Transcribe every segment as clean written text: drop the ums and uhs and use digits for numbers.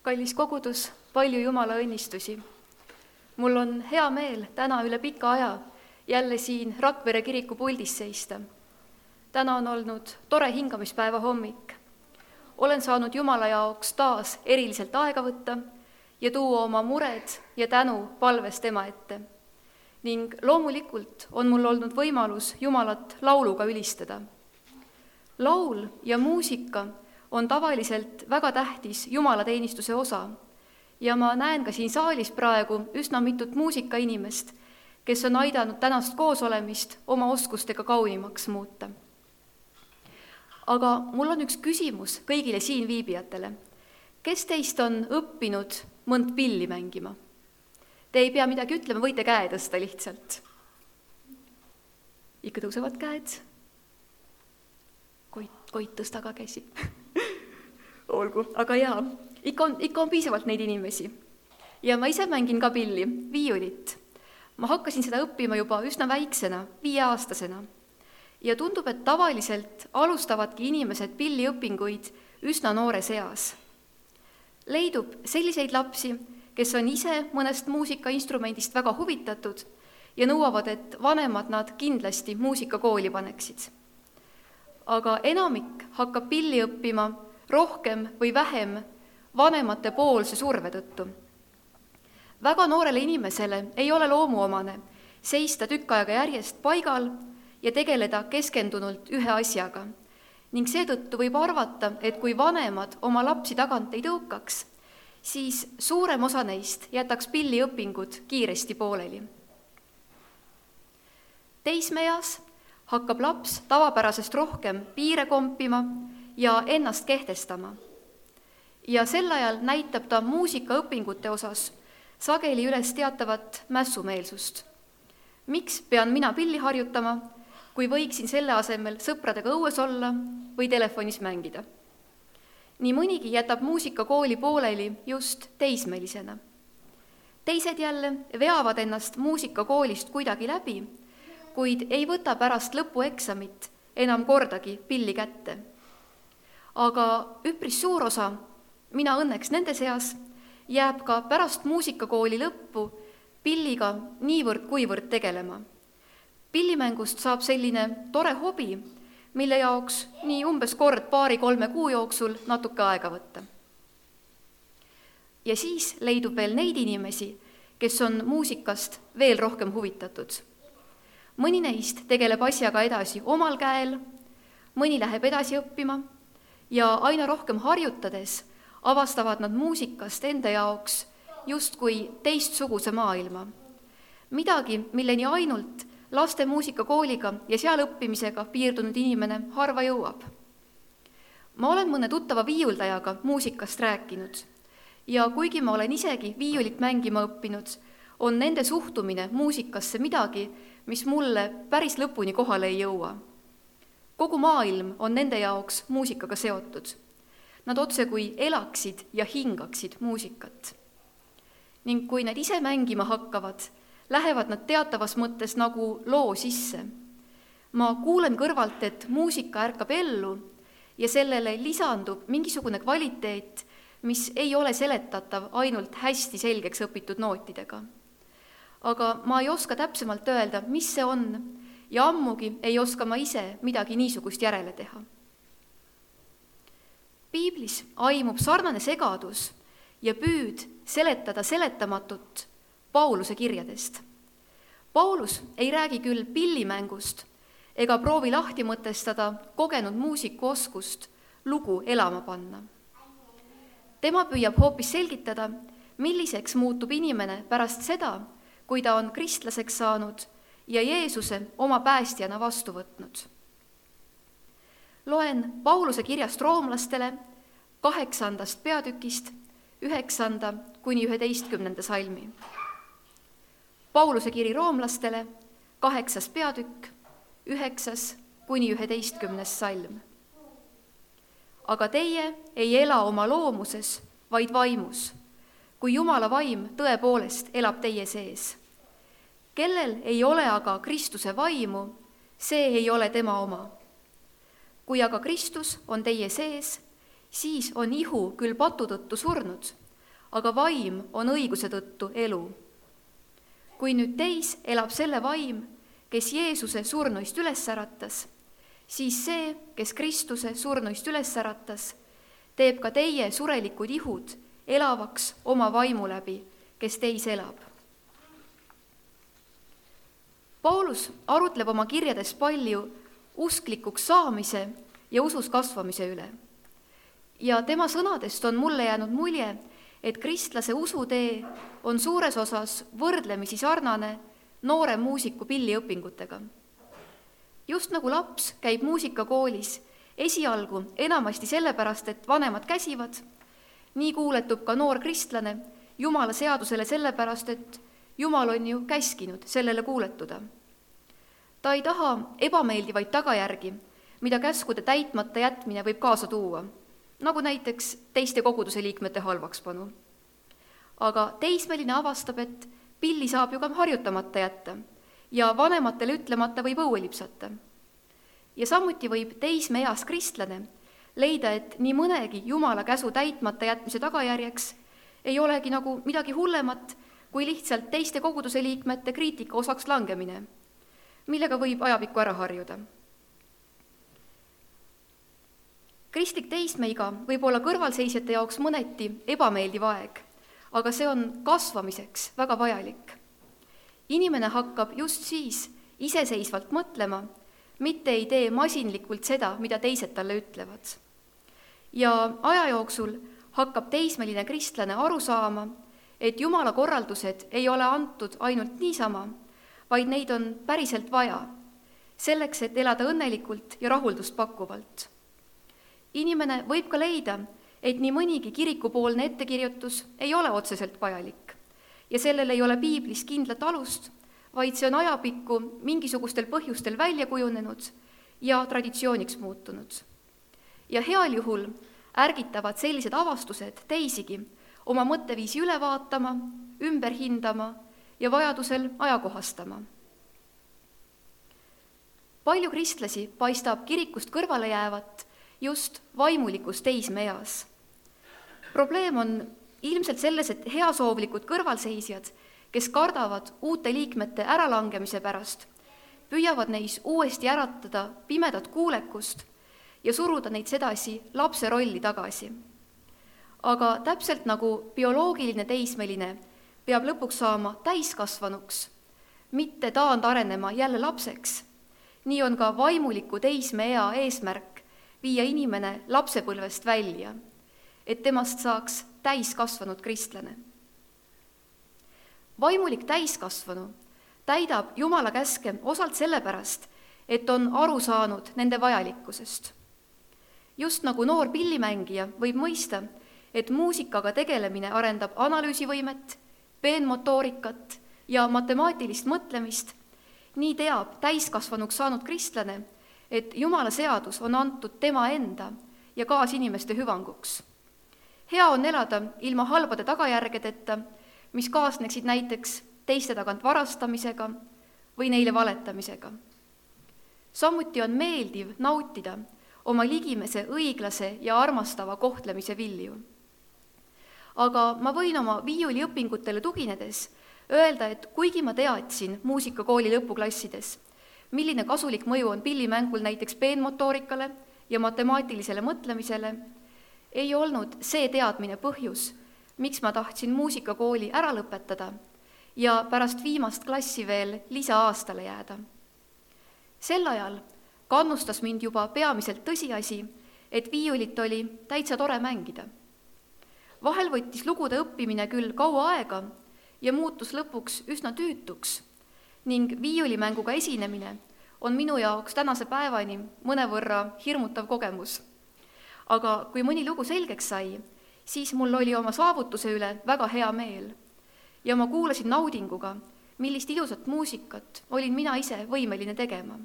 Kallis kogudus, palju Jumala õnnistusi. Mul on hea meel täna üle pika aja jälle siin Rakvere kiriku puldis seista. Täna on olnud tore hingamispäeva hommik. Olen saanud Jumala jaoks taas eriliselt aega võtta ja tuua oma mured ja tänu palves tema ette. Ning loomulikult on mul olnud võimalus Jumalat lauluga ülistada. Laul ja muusika on tavaliselt väga tähtis jumalateenistuse osa ja ma näen ka siin saalis praegu üsna mitut muusikainimest, kes on aidanud tänast koosolemist oma oskustega kaunimaks muuta. Aga mul on üks küsimus kõigile siin viibijatele. Kes teist on õppinud mõnd pilli mängima? Te ei pea midagi ütlema, võite käe tõsta lihtsalt. Ikka tõusevad käed. Koit tõsta ka käsi. Olgu, aga jaa, ikka on piisavalt neid inimesi. Ja ma ise mängin ka pilli, viiulit. Ma hakkasin seda õppima juba üsna väiksena, 5-aastasena. Ja tundub, et tavaliselt alustavadki inimesed pilliõpinguid üsna noores eas. Leidub selliseid lapsi, kes on ise mõnest muusikainstrumendist väga huvitatud ja nõuavad, et vanemad nad kindlasti muusikakooli paneksid. Aga enamik hakkab pilli õppima rohkem või vähem vanemate poolse surve tõttu. Väga noorele inimesele ei ole loomuomane seista tükk aega järjest paigal ja tegeleda keskendunult ühe asjaga. Ning seetõttu võib arvata, et kui vanemad oma lapsi tagant ei tõukaks, siis suurem osa neist jätaks pilliõpingud kiiresti pooleli. Teismeeas hakkab laps tavapärasest rohkem piire kompima ja ennast kehtestama. Ja sel ajal näitab ta muusikaõpingute osas sageli üles teatavat mässumeelsust. Miks pean mina pilli harjutama, kui võiksin selle asemel sõpradega õues olla või telefonis mängida? Nii mõnigi jätab muusikakooli pooleli just teismelisena. Teised jälle veavad ennast muusikakoolist kuidagi läbi, kuid ei võta pärast lõpueksamit enam kordagi pilli kätte. Aga üpris suur osa, mina õnneks nende seas, jääb ka pärast muusikakooli lõppu pilliga niivõrd kuivõrd tegelema. Pillimängust saab selline tore hobi, mille jaoks nii umbes kord 2-3 kuu jooksul natuke aega võtta. Ja siis leidub veel neid inimesi, kes on muusikast veel rohkem huvitatud. Mõni neist tegeleb asjaga edasi omal käel, mõni läheb edasi õppima ja aina rohkem harjutades avastavad nad muusikast enda jaoks justkui teistsuguse maailma. Midagi, milleni ainult laste muusikakooliga ja seal õppimisega piirdunud inimene harva jõuab. Ma olen mõne tuttava viiuldajaga muusikast rääkinud ja kuigi ma olen isegi viiulit mängima õppinud, on nende suhtumine muusikasse midagi, mis mulle päris lõpuni kohale ei jõua. Kogu maailm on nende jaoks muusikaga seotud. Nad otse kui elaksid ja hingaksid muusikat. Ning kui nad ise mängima hakkavad, lähevad nad teatavas mõttes nagu loo sisse. Ma kuulen kõrvalt, et muusika ärkab ellu ja sellele lisandub mingisugune kvaliteet, mis ei ole seletatav ainult hästi selgeks õpitud nootidega. Aga ma ei oska täpsemalt öelda, mis see on, ja ammugi ei oska ma ise midagi niisugust järele teha. Piiblis aimub sarnane segadus ja püüd seletada seletamatut Pauluse kirjadest. Paulus ei räägi küll pillimängust ega proovi lahti mõtestada kogenud muusiku oskust lugu elama panna. Tema püüab hoopis selgitada, milliseks muutub inimene pärast seda, kui ta on kristlaseks saanud ja Jeesuse oma päästjana vastu võtnud. Loen Pauluse kirjast roomlastele 8. peatükist 9-11 salmi. Pauluse kiri roomlastele 8. peatükk 9-11 salm. Aga teie ei ela oma loomuses, vaid vaimus, kui Jumala vaim tõepoolest elab teie sees. Kellel ei ole aga Kristuse vaimu, see ei ole tema oma. Kui aga Kristus on teie sees, siis on ihu küll patu tõttu surnud, aga vaim on õiguse tõttu elu. Kui nüüd teis elab selle vaim, kes Jeesuse surnuist üles äratas, siis see, kes Kristuse surnuist üles äratas, teeb ka teie surelikud ihud elavaks oma vaimu läbi, kes teis elab. Paulus arutleb oma kirjades palju usklikuks saamise ja usus kasvamise üle. Ja tema sõnadest on mulle jäänud mulje, et kristlase usutee on suures osas võrdlemisi sarnane noore muusiku pilliõpingutega. Just nagu laps käib muusikakoolis esialgu enamasti sellepärast, et vanemad käsivad, nii kuuletub ka noor kristlane Jumala seadusele sellepärast, et Jumal on ju käskinud sellele kuuletuda. Ta ei taha ebameeldivaid tagajärgi, mida käskude täitmata jätmine võib kaasa tuua, nagu näiteks teiste koguduse liikmete halvakspanu. Aga teismeline avastab, et pilli saab ju ka harjutamata jätta ja vanematele ütlemata võib õue lipsata. Ja samuti võib teismeeas kristlane leida, et nii mõnegi Jumala käsu täitmata jätmise tagajärjeks ei olegi nagu midagi hullemat kui lihtsalt teiste koguduse liikmete kriitika osaks langemine, millega võib ajapikku ära harjuda. Kristlik teismeiga võib olla kõrvalseisjate jaoks mõneti ebameeldiv aeg, aga see on kasvamiseks väga vajalik. Inimene hakkab just siis iseseisvalt mõtlema, mitte ei tee masinlikult seda, mida teised talle ütlevad. Ja aja jooksul hakkab teismeline kristlane aru saama, et Jumala korraldused ei ole antud ainult niisama, vaid neid on päriselt vaja, selleks, et elada õnnelikult ja rahuldust pakkuvalt. Inimene võib ka leida, et nii mõnigi kirikupoolne ettekirjutus ei ole otseselt vajalik ja sellel ei ole piiblis kindlat alust, vaid see on ajapikku mingisugustel põhjustel välja kujunenud ja traditsiooniks muutunud. Ja heal juhul ärgitavad sellised avastused teisigi oma mõtteviisi üle vaatama, ümber hindama ja vajadusel ajakohastama. Palju kristlasi paistab kirikust kõrvale jäävat just vaimulikus teismeeas. Probleem on ilmselt selles, et heasoovlikud kõrvalseisjad, kes kardavad uute liikmete äralangemise pärast, püüavad neis uuesti äratada pimedat kuulekust ja suruda neid sedasi lapse rolli tagasi. Aga täpselt nagu bioloogiline teismeline peab lõpuks saama täiskasvanuks, mitte taandarenema jälle lapseks, nii on ka vaimuliku teismeea eesmärk viia inimene lapsepõlvest välja, et temast saaks täiskasvanud kristlane. Vaimulik täiskasvanu täidab Jumala käske osalt sellepärast, et on aru saanud nende vajalikkusest. Just nagu noor pillimängija võib mõista, et muusikaga tegelemine arendab analüüsivõimet, peenmotoorikat ja matemaatilist mõtlemist, nii teab täiskasvanuks saanud kristlane, et Jumala seadus on antud tema enda ja kaasinimeste hüvanguks. Hea on elada ilma halbade tagajärgedeta, mis kaasneksid näiteks teiste tagant varastamisega või neile valetamisega. Samuti on meeldiv nautida oma ligimese õiglase ja armastava kohtlemise vilju. Aga ma võin oma viiuliõpingutele tuginedes öelda, et kuigi ma teadsin muusikakooli lõpuklassides, milline kasulik mõju on pillimängul näiteks peenmotoorikale ja matemaatilisele mõtlemisele, ei olnud see teadmine põhjus, miks ma tahtsin muusikakooli ära lõpetada ja pärast viimast klassi veel lisaaastale jääda. Sel ajal kannustas mind juba peamiselt tõsiasi, et viiulit oli täitsa tore mängida. Vahel võttis lugude õppimine küll kaua aega ja muutus lõpuks üsna tüütuks, ning viiulimänguga esinemine on minu jaoks tänase päevani mõnevõrra hirmutav kogemus. Aga kui mõni lugu selgeks sai, siis mul oli oma saavutuse üle väga hea meel ja ma kuulasin naudinguga, millist ilusat muusikat olin mina ise võimeline tegema.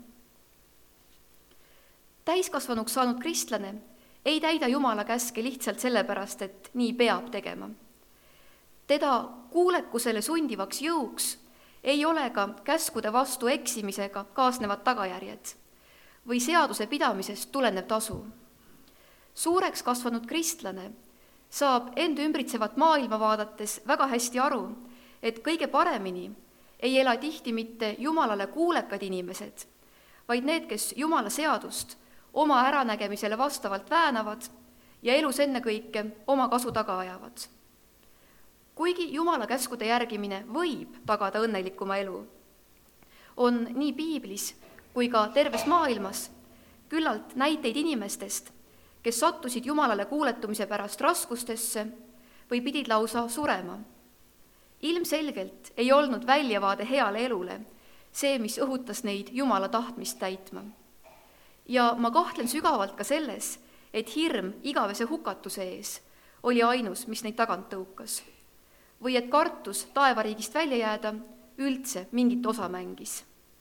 Täiskasvanuks saanud kristlane ei täida Jumala käske lihtsalt sellepärast, et nii peab tegema. Teda kuulekusele sundivaks jõuks ei ole ka käskude vastu eksimisega kaasnevad tagajärjed või seaduse pidamisest tulenev tasu. Suureks kasvanud kristlane saab end ümbritsevat maailma vaadates väga hästi aru, et kõige paremini ei ela tihti mitte Jumalale kuulekad inimesed, vaid need, kes Jumala seadust oma äranägemisele vastavalt väänavad ja elus ennekõike oma kasu taga ajavad. Kuigi Jumala käskude järgimine võib tagada õnnelikuma elu, on nii piiblis kui ka terves maailmas küllalt näiteid inimestest, kes sattusid Jumalale kuuletumise pärast raskustesse või pidid lausa surema. Ilmselgelt ei olnud väljavaade heale elule see, mis õhutas neid Jumala tahtmist täitma. Ja ma kahtlen sügavalt ka selles, et hirm igavese hukatuse ees oli ainus, mis neid tagant tõukas. Või et kartus taevariigist välja jääda üldse mingit osa mängis.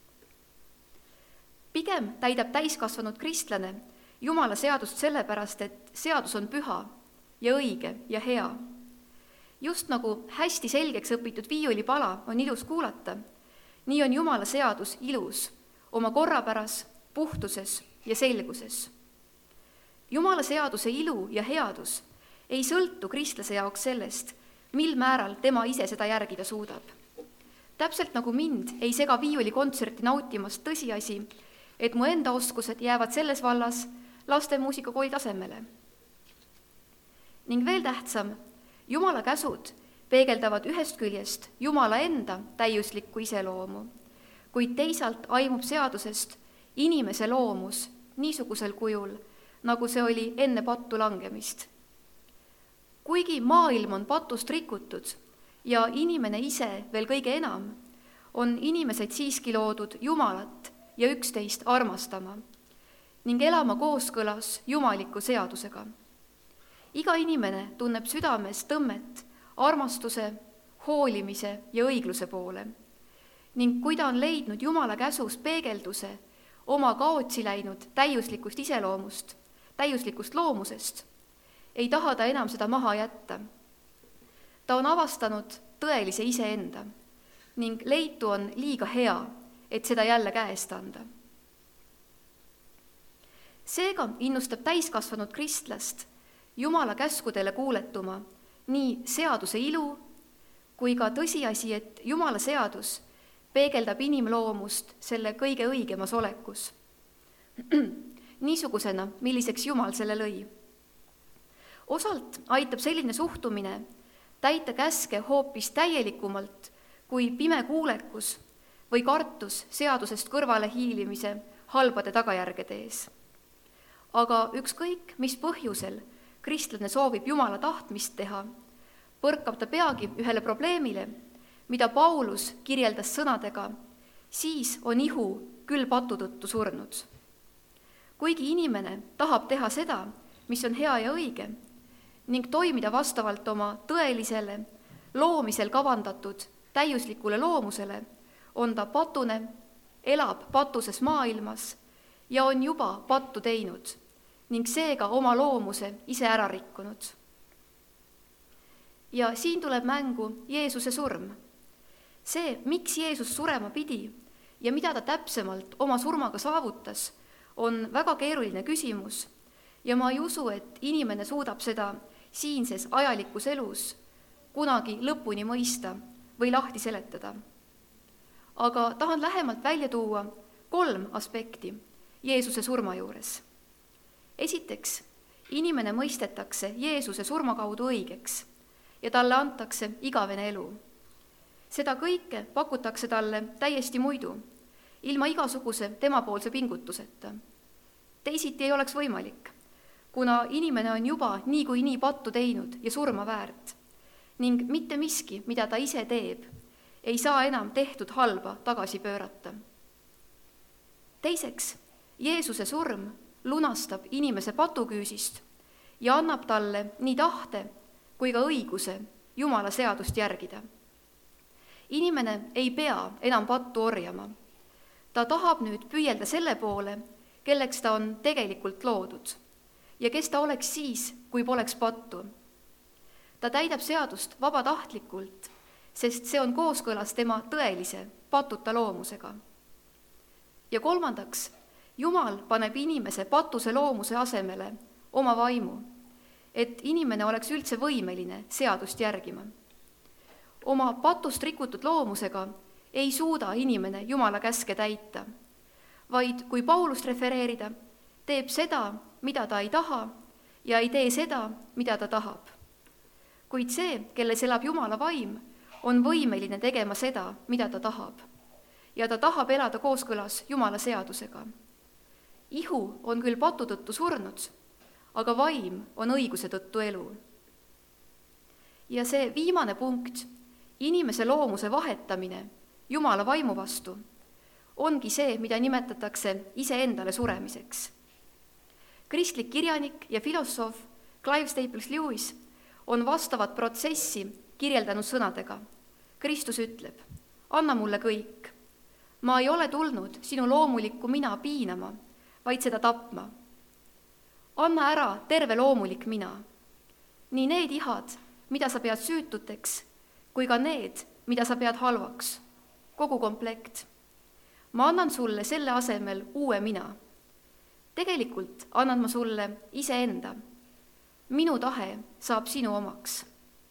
Pigem täidab täiskasvanud kristlane Jumala seadust sellepärast, et seadus on püha ja õige ja hea. Just nagu hästi selgeks õpitud viiulipala on ilus kuulata, nii on Jumala seadus ilus oma korrapäras, puhtuses ja selguses. Jumala seaduse ilu ja headus ei sõltu kristlase jaoks sellest, mil määral tema ise seda järgida suudab. Täpselt nagu mind ei sega viiulikontserti nautimast tõsiasi, et mu enda oskused jäävad selles vallas laste muusikakooli tasemele. Ning veel tähtsam, Jumala käsud peegeldavad ühest küljest Jumala enda täiuslikku iseloomu, kuid teisalt aimub seadusest inimese loomus niisugusel kujul, nagu see oli enne pattu langemist. Kuigi maailm on patust rikutud ja inimene ise veel kõige enam, on inimesed siiski loodud Jumalat ja üksteist armastama ning elama kooskõlas jumaliku seadusega. Iga inimene tunneb südames tõmmet armastuse, hoolimise ja õigluse poole ning kui ta on leidnud Jumala käsus peegelduse oma kaotsi läinud täiuslikust iseloomust, täiuslikust loomusest, ei taha ta enam seda maha jätta. Ta on avastanud tõelise iseenda ning leitu on liiga hea, et seda jälle käest anda. Seega innustab täiskasvanud kristlast Jumala käskudele kuuletuma nii seaduse ilu kui ka tõsiasi, et Jumala seadus peegeldab inimloomust selle kõige õigemas olekus, niisugusena, milliseks Jumal selle lõi. Osalt aitab selline suhtumine täita käske hoopis täielikumalt kui pime kuulekus või kartus seadusest kõrvale hiilimise halbade tagajärgede ees. Aga ükskõik, mis põhjusel kristlane soovib Jumala tahtmist teha, põrkab ta peagi ühele probleemile, mida Paulus kirjeldas sõnadega, siis on ihu küll patu tõttu surnud. Kuigi inimene tahab teha seda, mis on hea ja õige, ning toimida vastavalt oma tõelisele, loomisel kavandatud täiuslikule loomusele, on ta patune, elab patuses maailmas ja on juba pattu teinud ning seega oma loomuse ise ära rikkunud. Ja siin tuleb mängu Jeesuse surm. See, miks Jeesus surema pidi ja mida ta täpsemalt oma surmaga saavutas, on väga keeruline küsimus ja ma ei usu, et inimene suudab seda siinses ajalikus elus kunagi lõpuni mõista või lahti seletada. Aga tahan lähemalt välja tuua 3 aspekti Jeesuse surma juures. Esiteks, inimene mõistetakse Jeesuse surma kaudu õigeks ja talle antakse igavene elu. Seda kõike pakutakse talle täiesti muidu, ilma igasuguse temapoolse pingutuseta. Teisiti ei oleks võimalik, kuna inimene on juba nii pattu teinud ja surma väärt ning mitte miski, mida ta ise teeb, ei saa enam tehtud halba tagasi pöörata. Teiseks, Jeesuse surm lunastab inimese patuküüsist ja annab talle nii tahte kui ka õiguse Jumala seadust järgida. Inimene ei pea enam pattu orjama. Ta tahab nüüd püüelda selle poole, kelleks ta on tegelikult loodud ja kes ta oleks siis, kui poleks pattu. Ta täidab seadust vabatahtlikult, sest see on kooskõlas tema tõelise, patuta loomusega. Ja kolmandaks, Jumal paneb inimese patuse loomuse asemele oma vaimu et inimene oleks üldse võimeline seadust järgima. Oma patust rikutud loomusega ei suuda inimene Jumala käske täita, vaid kui Paulust refereerida, teeb seda, mida ta ei taha ja ei tee seda, mida ta tahab. Kuid see, kelles elab Jumala vaim, on võimeline tegema seda, mida ta tahab. Ja ta tahab elada kooskõlas Jumala seadusega. Ihu on küll patu tõttu surnud, aga vaim on õiguse tõttu elu. Ja see viimane punkt, inimese loomuse vahetamine Jumala vaimu vastu, ongi see, mida nimetatakse iseendale suremiseks. Kristlik kirjanik ja filosoof Clive Staples Lewis on vastavat protsessi kirjeldanud sõnadega. Kristus ütleb, anna mulle kõik. Ma ei ole tulnud sinu loomulikku mina piinama, vaid seda tapma. Anna ära terve loomulik mina. Nii need ihad, mida sa pead süütuteks, kui ka need, mida sa pead halvaks. Kogu komplekt. Ma annan sulle selle asemel uue mina. Tegelikult annan ma sulle iseenda. Minu tahe saab sinu omaks.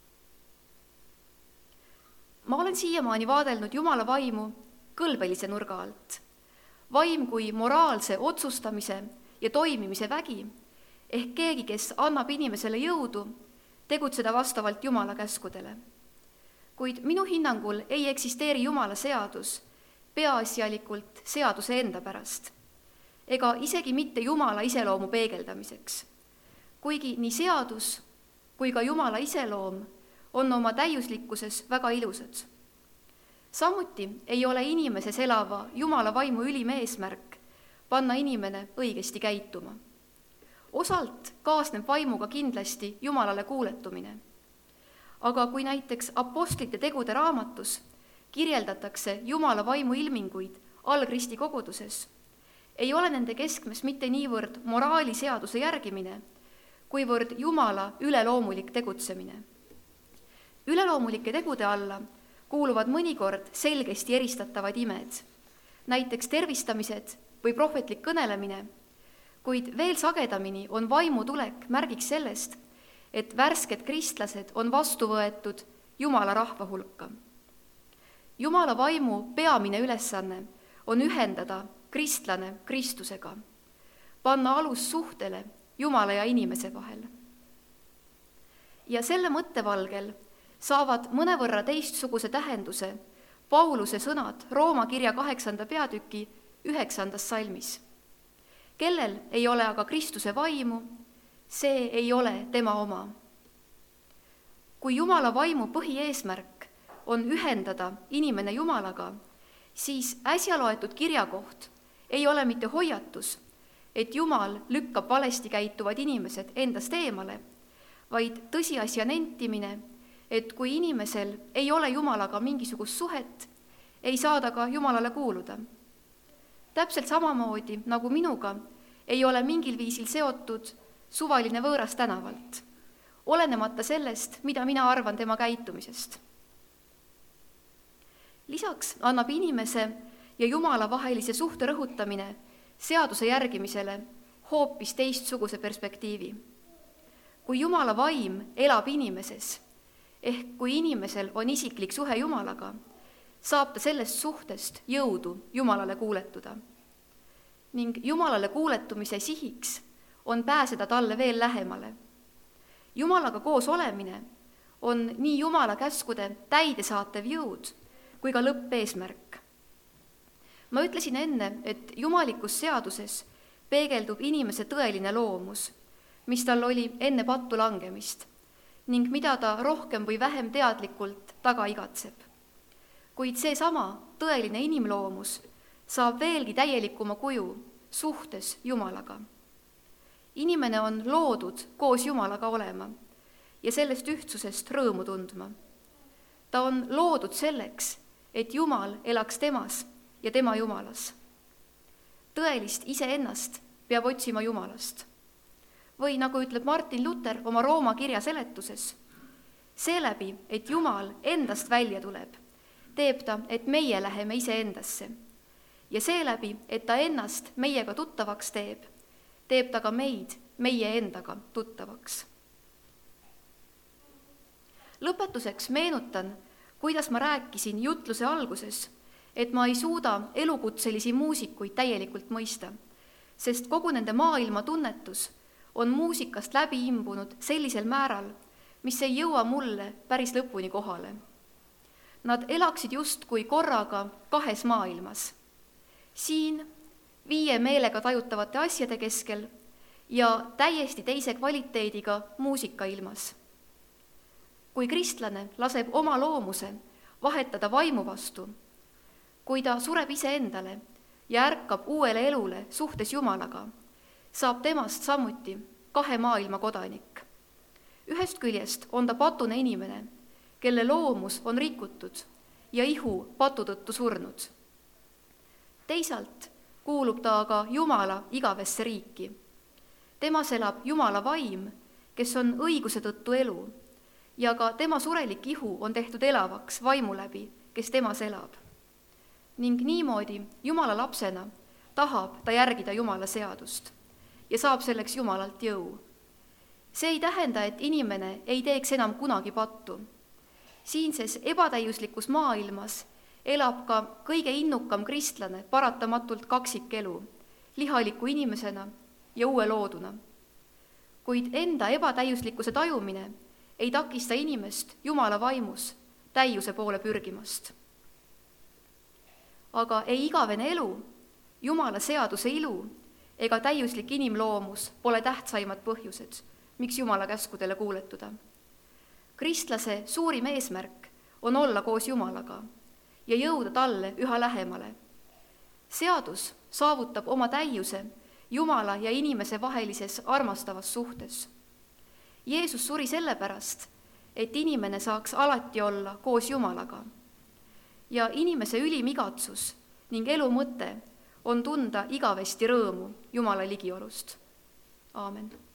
Ma olen siiamaani vaadelnud Jumala vaimu kõlbelise nurga alt. Vaim kui moraalse otsustamise ja toimimise vägi, ehk keegi, kes annab inimesele jõudu tegutseda vastavalt Jumala käskudele. Kuid minu hinnangul ei eksisteeri Jumala seadus peaasjalikult seaduse enda pärast, ega isegi mitte Jumala iseloomu peegeldamiseks. Kuigi nii seadus kui ka Jumala iseloom on oma täiuslikkuses väga ilusad. Samuti ei ole inimeses elava Jumala vaimu ülim eesmärk panna inimene õigesti käituma. Osalt kaasneb vaimuga kindlasti Jumalale kuuletumine. Aga kui näiteks apostlite tegude raamatus kirjeldatakse Jumala vaimu ilminguid algristi koguduses, ei ole nende keskmes mitte niivõrd moraaliseaduse järgimine, kuivõrd Jumala üleloomulik tegutsemine. Üleloomulike tegude alla kuuluvad mõnikord selgesti eristatavad imed, näiteks tervistamised või prohvetlik kõnelemine, kuid veel sagedamini on vaimu tulek märgiks sellest, et värsked kristlased on vastu võetud Jumala rahva hulka. Jumala vaimu peamine ülesanne on ühendada kristlane Kristusega, panna alus suhtele Jumala ja inimese vahel. Ja selle mõttevalgel saavad mõnevõrra teistsuguse tähenduse Pauluse sõnad Rooma kirja 8. peatüki 9. salmis. Kellel ei ole aga Kristuse vaimu, see ei ole tema oma. Kui Jumala vaimu põhieesmärk on ühendada inimene Jumalaga, siis äsja loetud kirjakoht ei ole mitte hoiatus, et Jumal lükkab valesti käituvad inimesed endast eemale, vaid tõsiasja nentimine, et kui inimesel ei ole Jumalaga mingisugust suhet, ei saa ta ka Jumalale kuuluda. Täpselt samamoodi nagu minuga ei ole mingil viisil seotud suvaline võõras tänavalt, olenemata sellest, mida mina arvan tema käitumisest. Lisaks annab inimese ja Jumala vahelise suhte rõhutamine seaduse järgimisele hoopis teistsuguse perspektiivi. Kui Jumala vaim elab inimeses, ehk kui inimesel on isiklik suhe Jumalaga, saab ta sellest suhtest jõudu Jumalale kuuletuda. Ning Jumalale kuuletumise sihiks on pääseda talle veel lähemale. Jumalaga koos olemine on nii Jumala käskude täidesaatev jõud kui ka lõppeesmärk. Ma ütlesin enne, et jumalikus seaduses peegeldub inimese tõeline loomus, mis tal oli enne pattu langemist ning mida ta rohkem või vähem teadlikult taga igatseb. Kuid seesama tõeline inimloomus saab veelgi täielikuma kuju suhtes Jumalaga. Inimene on loodud koos Jumalaga olema ja sellest ühtsusest rõõmu tundma. Ta on loodud selleks, et Jumal elaks temas ja tema Jumalas. Tõelist iseennast peab otsima Jumalast. Või nagu ütleb Martin Luther oma Rooma kirja seletuses, seeläbi, et Jumal endast välja tuleb, teeb ta, et meie läheme iseendasse. Ja seeläbi, et ta ennast meiega tuttavaks teeb ta ka meid meie endaga tuttavaks. Lõpetuseks meenutan, kuidas ma rääkisin jutluse alguses, et ma ei suuda elukutselisi muusikuid täielikult mõista, sest kogu nende maailma tunnetus on muusikast läbi imbunud sellisel määral, mis ei jõua mulle päris lõpuni kohale. Nad elaksid justkui korraga kahes maailmas. Siin 5 meelega tajutavate asjade keskel ja täiesti teise kvaliteediga muusikailmas. Kui kristlane laseb oma loomuse vahetada vaimu vastu, kui ta sureb iseendale ja ärkab uuele elule suhtes Jumalaga, saab temast samuti 2 maailma kodanik. Ühest küljest on ta patune inimene, kelle loomus on rikutud ja ihu patu tõttu surnud. Teisalt kuulub ta aga Jumala igavesse riiki. Temas elab Jumala vaim, kes on õiguse tõttu elu, ja ka tema surelik ihu on tehtud elavaks vaimu läbi, kes temas elab. Ning niimoodi Jumala lapsena tahab ta järgida Jumala seadust ja saab selleks Jumalalt jõu. See ei tähenda, et inimene ei teeks enam kunagi pattu. Siinses ebatäiuslikus maailmas elab ka kõige innukam kristlane paratamatult kaksikelu, lihaliku inimesena ja uue looduna. Kuid enda ebatäiuslikkuse tajumine ei takista inimest Jumala vaimus täiuse poole pürgimast. Aga ei igavene elu, Jumala seaduse ilu ega täiuslik inimloomus pole tähtsaimad põhjused, miks Jumala käskudele kuuletuda. Kristlase suurim eesmärk on olla koos Jumalaga ja jõuda talle üha lähemale. Seadus saavutab oma täiuse Jumala ja inimese vahelises armastavas suhtes. Jeesus suri sellepärast, et inimene saaks alati olla koos Jumalaga. Ja inimese ülim igatsus ning elu mõte on tunda igavesti rõõmu Jumala ligiolust. Aamen.